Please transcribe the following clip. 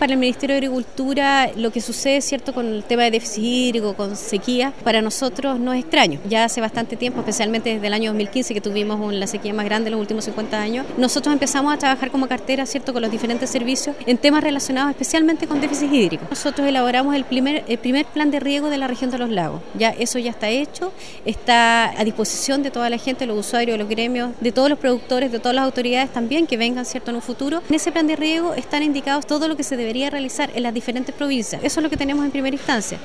para el Ministerio de Agricultura lo que sucede, ¿cierto?, con el tema de déficit hídrico, con sequía, para nosotros no es extraño. Ya hace bastante tiempo, especialmente desde el año 2015, que tuvimos la sequía más grande en los últimos 50 años, nosotros empezamos a trabajar como cartera, ¿cierto?, con los diferentes servicios en temas relacionados especialmente con déficit hídrico. Nosotros elaboramos el primer plan de riego de la región de los lagos. Ya eso ya está hecho, está a disposición de toda la gente, los usuarios, los gremios, de todos los productores, de todas las autoridades también que vengan, ¿cierto?, en un futuro. En ese plan de riego están indicados todo lo que se debería realizar en las diferentes provincias. Eso es lo que tenemos en primera instancia.